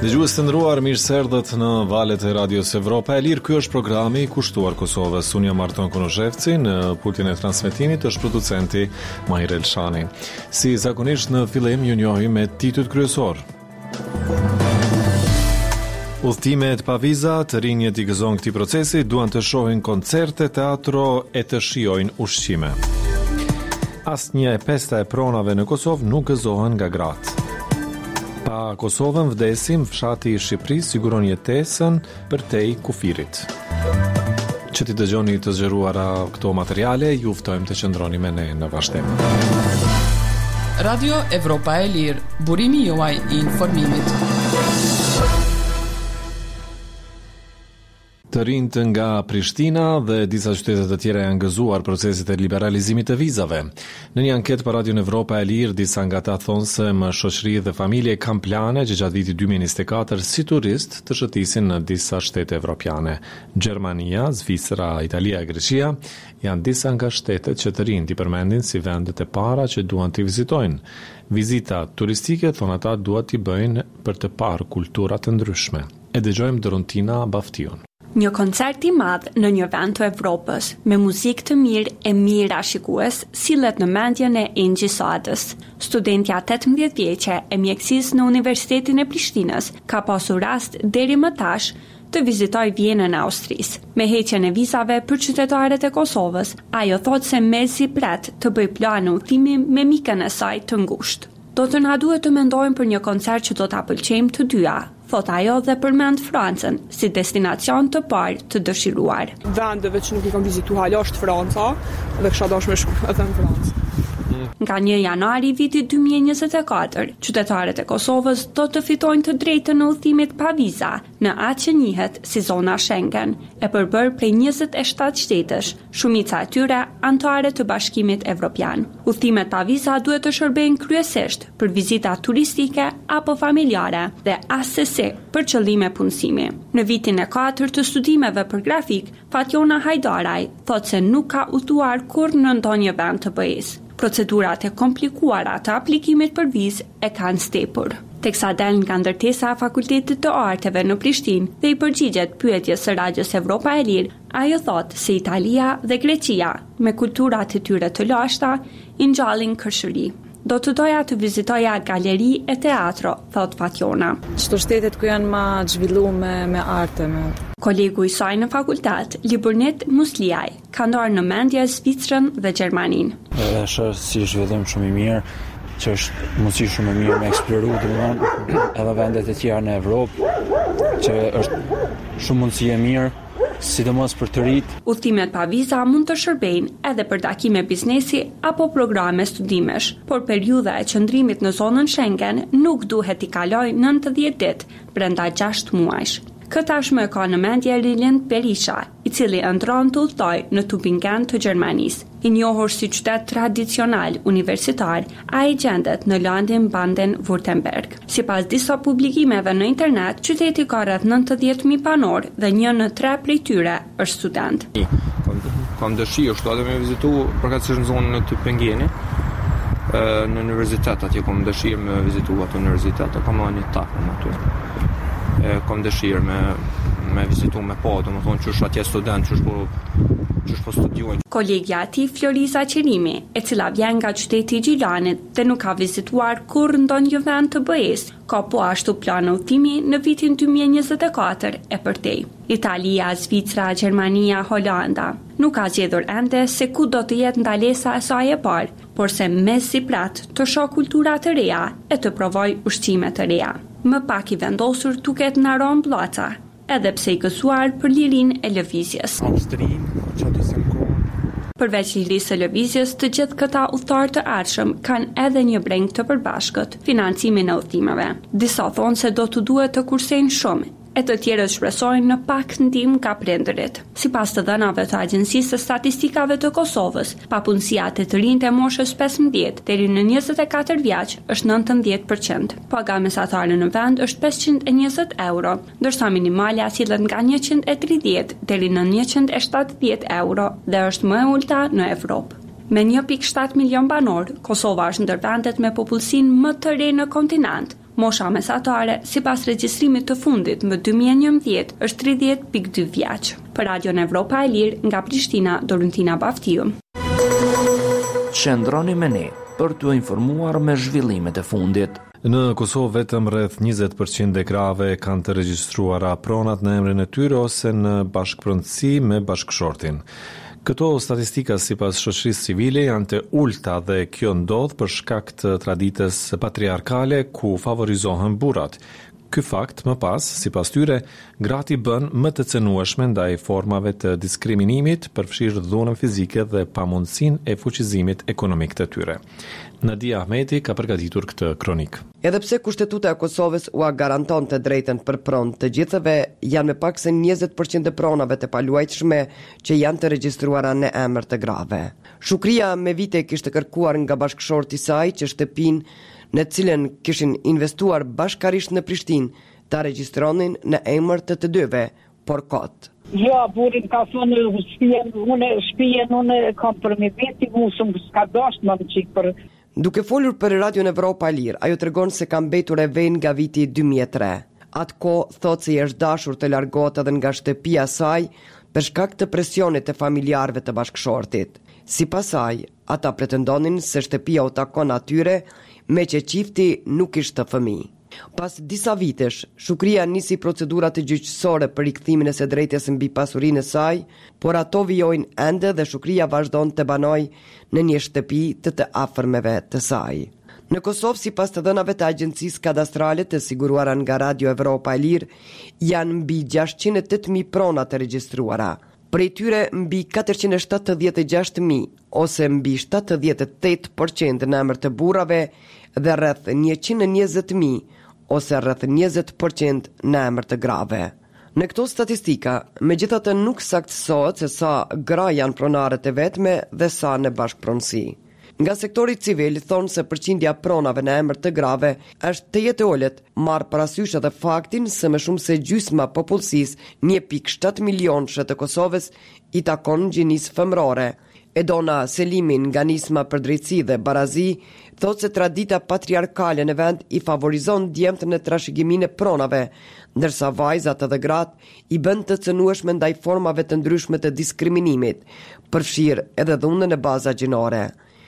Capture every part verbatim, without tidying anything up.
Dëgjues të nderuar, mirë se erdhët në valët e Radios Evropa e Lirë. Ky është programi i kushtuar Kosovës. Unë jam Marton Konoshevci, në pultin e transmetimit është producenti Mahir Elshani. Si zakonisht në fillim ju njohim me titujt kryesor. Udhëtimet pa viza, të rinjët i gëzon këtij procesi, duan të shohin koncerte, teatro e të shijojnë ushqime. Asnjë e pesta e pronave në Kosovë nuk gëzohen nga gratë. Pa Kosovën vdesim, fshati i Shqipërisë siguron jetesën përtej kufirit. Që ti dëgjoni të zgjeruara këto materiale, ju ftojmë të qëndroni me ne në vazhdim. Radio Evropa e Lirë, burimi juaj i informimit. Të rinjtë nga Prishtina dhe disa qytete të tjera janë gëzuar procesit e liberalizimit të vizave. Në një anketë për Radion Evropa e Lirë, disa nga ta thonë se më shoqëri dhe familje kanë plane që gjatë vitit dy mijë e njëzet e katër si turist të shëtisin në disa shtete evropiane. Gjermania, Zvicra, Italia e Greqia janë disa nga shtetet që të rinjtë i përmendin si vendet e para që duan të vizitojnë. Vizita turistike, thonë ata, duat t'i bëjnë për të parë kultura të ndryshme. E dëgjojmë Dorontina Baftion. Një koncert i madh në një vend të Evropës, me muzikë të mirë e mira shikues, sillet në mendjen e Engji Sadës. Studentja tetëmbëdhjetë vjeçe e mjekësisë në Universitetin e Prishtinës ka pasur rast deri më tash të vizitoj Vjenën e Austrisë. Me heqjen e vizave për qytetarët e Kosovës, ajo thotë se mezi pret të bëj plan udhëtimi me mikën e saj të ngushtë. Do të na duhet të mendojmë për një koncert që do ta pëlqejmë të dyja, thot ajo dhe përmend Francën si destinacion të parë të dëshiruar. Vendeve që nuk i kam vizituar hala është Franca dhe kisha dashur me shku edhe në Francë. Nga një janari vitit dy mijë e njëzet e katër, qytetarët e Kosovës do të fitojnë të drejtën e udhëtimit pa viza në atë që njihet si zona Schengen, e përbërë prej njëzet e shtatë shtetesh, shumica e tyre anëtare të Bashkimit Evropian. Udhëtimet pa viza duhet të shërbejnë kryesisht për vizita turistike apo familjare dhe asesi për qëllime punësimi. Në vitin e katër të studimeve për grafik, Fatjona Hajdaraj thotë se nuk ka udhëtuar kurrë në ndonjë vend të B E-s. Procedurat e komplikuara të aplikimit për vizë e kanë stepur. Teksa del nga ndërtesa e Fakultetit të Arteve në Prishtinë dhe i përgjigjet pyetjes së Radios Evropa e Lirë, ajo thotë se Italia dhe Greqia, me kulturat e tyre të lashta, i ngjallin kërshëri. Do të doja të vizitoja galeri e teatro, thot Fatjona. Çdo shtetet ku janë më zhvilluar me, me arte, me... Kolegu i saj në fakultet, Liburnit Musliaj, ka ndarë në mendje Zvicrën dhe Gjermaninë. Është si zhvillim shumë i mirë, që është mundësi shumë e mirë me eksploru domethënë edhe vendet e tjera në Evropë, që është shumë mundësi e mirë, sidomos për të rit. Udhëtimet pa viza mund të shërbejnë edhe për takime biznesi apo programe studimesh, por periudha e qëndrimit në zonën Schengen nuk duhet i kalojë nëntëdhjetë ditë brenda gjashtë muajsh. Këtë tashmë e ka në mendje Rilend Berisha, i cili ëndron të udhtoj në Tübingen të Gjermanisë. I njohur si qytet tradicional universitar, ai gjendet në landin Baden-Württemberg. Sipas disa publikimeve në internet, qyteti ka rreth nëntëdhjetë mijë banor dhe një në tre prej tyre është student. Kam, kam dëshirë shtatë me vizitu përkatësisht në zonën e Tübingeni. Në universitet atje kam dëshirë me vizitu atë universitet, kam marrë një takë aty. Kam dëshirë me me vizitu me pa, do më thonë që është atje student, që është po, që është po studiojnë. Kolegja ati Floriza Qerimi, e cila vjen nga qyteti i Gjilanit dhe nuk ka vizituar kurrë ndonjë vend të B E-s, ka po ashtu plan udhëtimi në vitin dy mijë e njëzet e katër e përtej. Italia, Zvicra, Gjermania, Holanda. Nuk ka zgjedhur ende se ku do të jetë ndalesa e saj e parë, por se mes si prat të shoh kultura të reja e të provoj ushqime të reja. Më pak i vendosur duket në Ron Plaza, edhe pse i gëzuar për lirinë e lëvizjes. Përveç lirisë së lëvizjes, të gjithë këta udhëtar të ardhshëm kanë edhe një breng të përbashkët, financimin e udhëtimeve. Disa thonë se do të duhet të kursejnë shumë, e të tjerët shpresojnë në pak ndihmë nga prindërit. Sipas të dhënave të Agjencisë së Statistikave të Kosovës, papunësia të të rinjtë e moshës pesëmbëdhjetë deri në njëzet e katër vjeç është nëntëdhjetë përqind. Paga mesatare në vend është pesëqind e njëzet euro, ndërsa minimale sillet nga njëqind e tridhjetë deri në njëqind e shtatëdhjetë euro dhe është më e ulta në Evropë. Me një pikë shtatë milion banor, Kosova është ndër vendet me popullsinë më të re në kontinent, Mosha mesatare, sipas regjistrimit të fundit më dy mijë e njëmbëdhjetë, është tridhjetë pikë dy vjeç. Për Radion Evropa e Lirë, nga Prishtina, Dorintina Baftiu. Qëndroni me ne për t'u informuar me zhvillimet e fundit. Në Kosovë vetëm rreth njëzet përqind e krave kanë të regjistruara pronat në emrin e tyre ose në bashkëpronësi me bashkëshortin. Këto statistika sipas shoqërisë civile janë të ulta dhe kjo ndodh për shkak të traditës patriarkale ku favorizohen burrat. Ky fakt më pas, sipas tyre, gratë i bën më të cënueshme ndaj formave të diskriminimit, përfshirë dhunën fizike dhe pamundësinë e fuqizimit ekonomik të tyre. Nadia Ahmeti ka përgatitur këtë kronik. Edhe pse Kushtetuta e Kosovës ua garanton të drejtën për pronë të gjithëve, janë me pak se njëzet përqind e pronave të paluajtshme që janë të regjistruara në emër të grave. Shukria me vite kishte kërkuar nga bashkëshorti i saj që shtëpinë në cilën kishin investuar bashkarisht në Prishtinë ta regjistronin në emër të të dyve, por kot. Jo, burin ka thonë shtëpinë, unë shtëpinë unë kam për me veti, musëm s'ka dashur më çik për. Duke folur për Radion Evropa e Lirë, ajo tregon se ka mbetur e vënë nga viti dy mijë e tre. Atë kohë thotë se i është dashur të largohet edhe nga shtëpia e saj për shkak të presionit të familjarëve të bashkëshortit. Sipas saj, ata pretendonin se shtëpia u takon atyre me që qifti nuk ishte fëmijë. Pas disa vitesh, Shukria nisi procedurat të gjyqësore për rikthimin e së drejtës mbi pasurinë e saj, por ato vijojnë ende dhe Shukria vazhdon të banojë në një shtëpi të të afërmeve të saj. Në Kosovë, sipas të dhënave të agjencisë kadastrale të siguruara nga Radio Evropa e Lirë, janë mbi gjashtëqind e tetëdhjetë mijë prona të regjistruara. Prej tyre mbi katërqind e shtatëdhjetë e gjashtë mijë ose mbi shtatëdhjetë e tetë përqind në emër të burrave dhe rreth njëqind e njëzet mijë ose rreth njëzet përqind në emër të grave. Në këto statistika, megjithatë nuk saktësohet se sa gra janë pronarët e vetme dhe sa në bashkëpronësi. Nga sektori civil thonë se përqindja pronave në emër të grave është të jetë olet, marrë parasysh edhe faktin se më shumë se gjysma popullsisë, një pikë shtatë milionëshe të Kosovës, i takon gjinisë femërore. Edona Selimin nga nisma për drejtësi dhe barazi thotë se tradita patriarkale në vend i favorizon djemtë në trashëgiminë e pronave, ndërsa vajzat edhe gratë i bën të cënueshme ndaj formave të ndryshme të diskriminimit, përfshirë edhe dhunën e baza gjinore.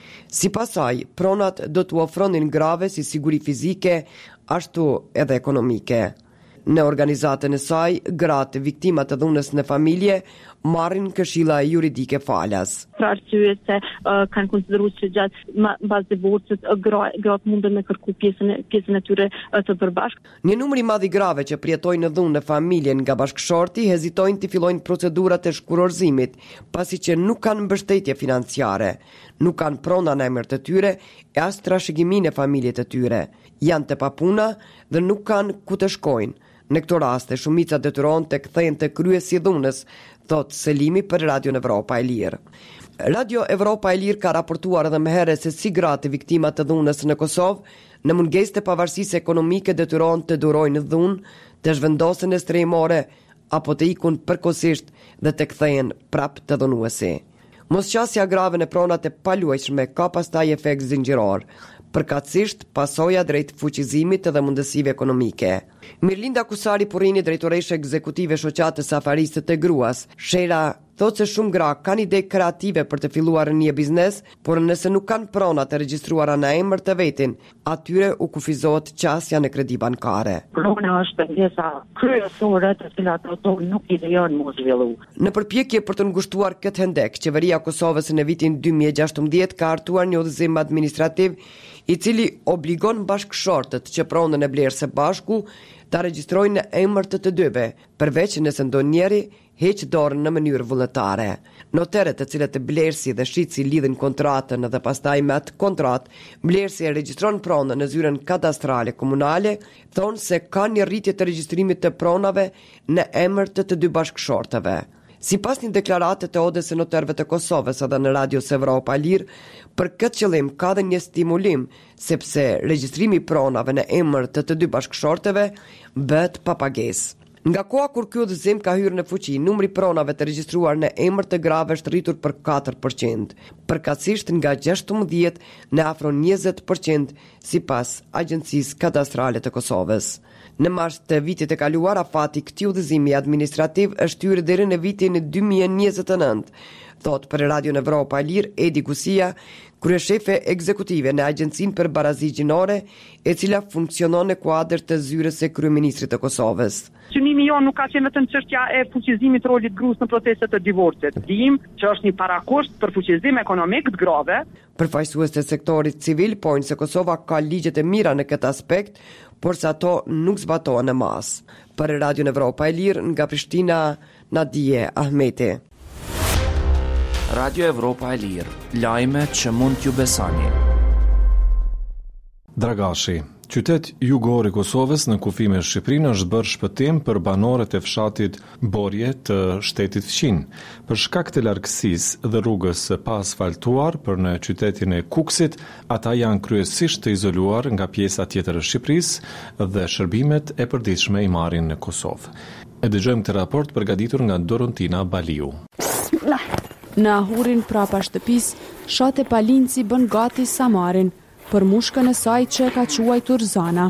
Sipas saj, pronat do t'u ofronin grave si siguri fizike, ashtu edhe ekonomike. Në organizatën e saj, gratë viktima të dhunës në familje marrin këshilla juridike falas. Për arsye se uh, kanë konsideruar se gjatë bazë divorcit uh, gratë mundën me kërku pjesën pjesën e tyre uh, të përbashkët. Një numër i madh i grave që përjetojnë në dhunë në familjen nga bashkëshorti hezitojnë të fillojnë procedurat e shkurorzimit, pasi që nuk kanë mbështetje financiare, nuk kanë prona në emër të tyre e as trashëgiminë e familjet të tyre. Janë të papuna dhe nuk kanë ku të shkojnë. Në këto raste, shumica detyrohen të kthehen te kryesi i dhunës, thot Selimi për Radio Evropa e Lirë. Radio Evropa e Lirë ka raportuar edhe më herët se si gratë viktima të dhunës në Kosovë, në mungesë të pavarësisë ekonomike detyrohen të durojnë dhunë, të zhvendosen e strehimore apo të ikun përkohësisht dhe të kthehen prap të dhunuesi. Mosqasja grave në pronat e paluajtshme ka pastaj efekt zinxhiror, përkatësisht pasoja drejt fuqizimit dhe mundësive ekonomike. Mirlinda Kusari Purini, drejtoreshe ekzekutive shoqatës Afaristët të Gruas, Shera, thotë se shumë gra kanë ide kreative për të filluar një biznes, por nëse nuk kanë prona të regjistruara në emër të vetin, atyre u kufizohet qasja në kredi bankare. Prona është pengesa kryesore të cilat ato nuk i lejon mos zhvillu. Në përpjekje për të ngushtuar këtë hendek, qeveria e Kosovës në vitin dy mijë e gjashtëmbëdhjetë ka hartuar një udhëzim administrativ i cili obligon bashkëshortët që pronën e blerë së bashku ta regjistrojnë në emër të të dyve, përveç nëse ndonjëri heq dorën në mënyrë vullnetare. Noteret të cilët blerësi dhe shitsi lidhin kontratën dhe pastaj me atë kontratë, blerësi e regjistron pronën në zyrën kadastrale komunale, thonë se ka një rritje të regjistrimit të pronave në emër të të dy bashkëshortëve. Si pas një deklarate të Odës së Notarëve të Kosovës edhe në Radio Evropa e Lirë, për këtë qëllim ka dhe një stimulim, sepse regjistrimi pronave në emër të të dy bashkëshorteve bëhet pa pagesë. Nga koha kur ky udhëzim ka hyrë në fuqi, numri pronave të regjistruar në emër të grave është rritur për katër përqind, përkatësisht nga gjashtëmbëdhjetë në afro njëzet përqind sipas Agjencisë Kadastrale të Kosovës. Në mars të vitit e kaluar, afati këtij udhëzimi administrativ është hyrë deri në vitin dy mijë e njëzet e nëntë, thot për Radio Evropa e Lirë Edi Gusia, kryeshefe ekzekutive në Agjencinë për Barazi Gjinore, e cila funksionon në kuadër të zyrës së kryeministrit të Kosovës. Synimi jo nuk ka qenë vetëm çështja e fuqizimit të rolit gruas në proceset të divorcit. Dim që është një parakusht për fuqizim ekonomik të grave. Përfaqësues të sektorit civil pojnë se Kosova ka ligjet e mira në këtë aspekt, por se ato nuk zbatohen në masë. Për Radio Evropa e Lirë nga Prishtina, Nadije Ahmeti. Radio Evropa e Lirë, lajme që mund t'ju besoni. Dragashi, qytet jugor i Kosovës në kufi me Shqipërinë është bërë shpëtim për banorët e fshatit Borje të shtetit fqin. Për shkak të largësisë dhe rrugës së pa asfaltuar për në qytetin e Kuksit, ata janë kryesisht të izoluar nga pjesa tjetër e Shqipërisë dhe shërbimet e përditshme i marrin në Kosovë. E dëgjojmë këtë raport përgatitur nga Dorontina Baliu. Në ahurin prapa shtëpis, shate Palinci bën gati Samarin për mushkën e saj që e ka quajtur Zana.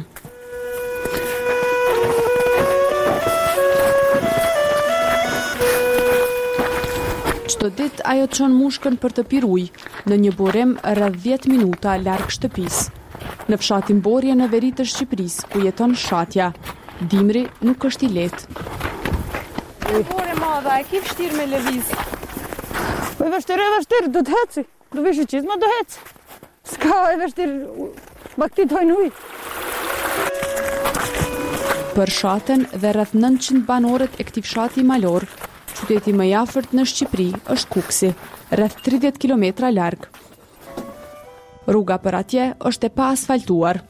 Çdo ditë ajo çon mushkën për të pirë ujë në një burim rreth dhjetë minuta larg shtëpis. Në fshatin Borje në veri të Shqipërisë, ku jeton Shatja, dimri nuk është i lehtë. Bore madha, e ki vështirë me lëviz. Po e vështirë, e vështirë, do të heci. Do vishë qizma, do heci. Ska e vështirë, baktit hojnë ujë. Për shaten dhe rreth nëntëqind banorët e këtij fshati malor, qyteti më i afërt në Shqipëri është Kuksi, rreth tridhjetë kilometra larg. Rruga për atje është e pa asfaltuar.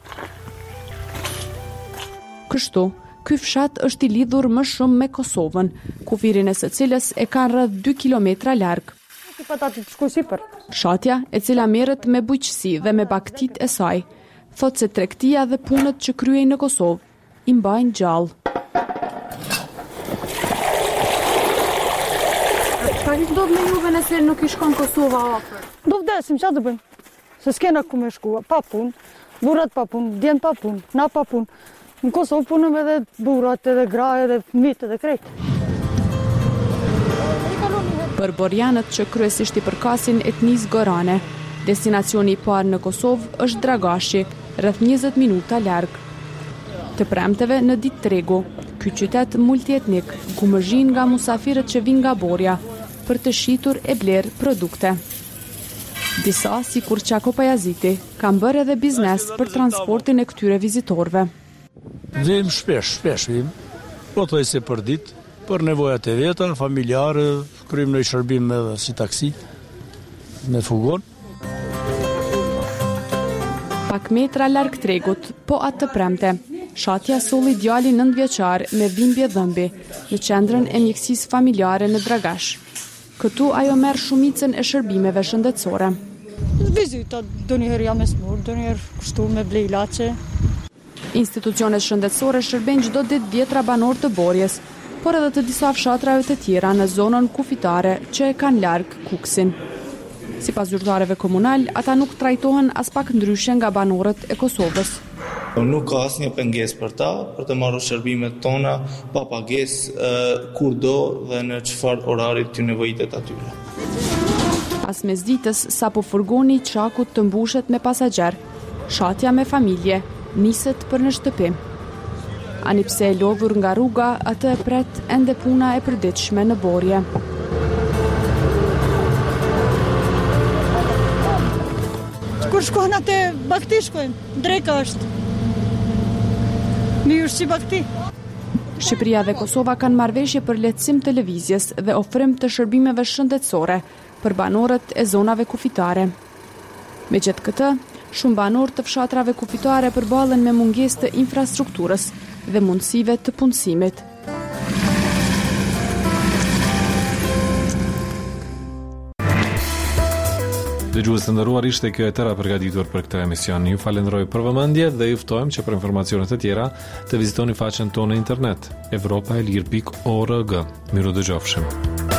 Kështu, ky fshat është i lidhur më shumë me Kosovën, kufirin e së cilës e ka rreth dy kilometra larg. Shatja, e cila merret me bujqësi dhe me bagtit e saj, thot se tregtia dhe punët që kryejnë në Kosovë i mbajnë gjallë. Ka i ndodh me juve nëse nuk i shkon Kosova afër? Do vdesim, çfarë do bëjmë? Se s'kena ku me shkua, pa punë, burrat pa punë, djemt pa punë, na pa punë. Në Kosovë punëm edhe burrat, edhe graje, edhe fëmijët, edhe krejt. Për borjanët që kryesisht i përkasin etnisë gorane, destinacioni i parë në Kosovë është Dragashi, rreth njëzet minuta larg. Të premteve në ditë tregu, ky qytet multietnik gumëzhin nga musafirët që vinë nga Borja për të shitur e bler produkte. Disa, si kur Qako Pajaziti, kanë bërë edhe biznes për transportin e këtyre vizitorëve. Vim shpesh, shpesh vim, po thoj se për ditë, për nevojat e veta, familjare, kryjmë në i shërbim edhe si taksi, me fugon. Pak metra larg tregut, po atë të premte, Shatja solli djalin nëntëvjeçar me dhimbje dhëmbi në qendrën e mjekësisë familjare në Dragash. Këtu ajo merr shumicën e shërbimeve shëndetësore. Vizita, donjëherë jam e smur, donjëherë kështu me ble ilaçe. Institucionet shëndetësore shërbejnë çdo ditë dhjetra banor të Borjes, por edhe të disa fshatrave të tjera në zonën kufitare që e kanë larg Kuksin. Sipas zyrtarëve komunal, ata nuk trajtohen as pak ndryshe nga banorët e Kosovës. Nuk ka asnjë pengesë për ta, për të marrë shërbimet tona pa pagesë kur do dhe në çfarë orari t'ju nevojitet atyre. Pas mesditës, sapo furgoni Qakut të mbushet me pasagjer, Shatja me familje niset për në shtëpi. Ani pse e lodhur nga rruga, atë e pret ende puna e përditshme në Borje. Kur shkojnë atë bakti shkojnë, dreka është. Mirë si bakti. Shqipëria dhe Kosova kanë marrëveshje për lehtësim të lëvizjes dhe ofrim të shërbimeve shëndetësore për banorët e zonave kufitare. Megjithë këtë, shumë banorë të fshatrave kufitare përballen me mungesë të infrastrukturës dhe mundësive të punësimit. Dëgjues të nderuar, ishte kjo e tëra përgatitur për këtë emision. Ju falenderoj për vëmendje dhe ju ftojmë që për informacione të tjera të vizitoni faqen tonë në internet evropaelir pikë org. Miru dëgjofshim.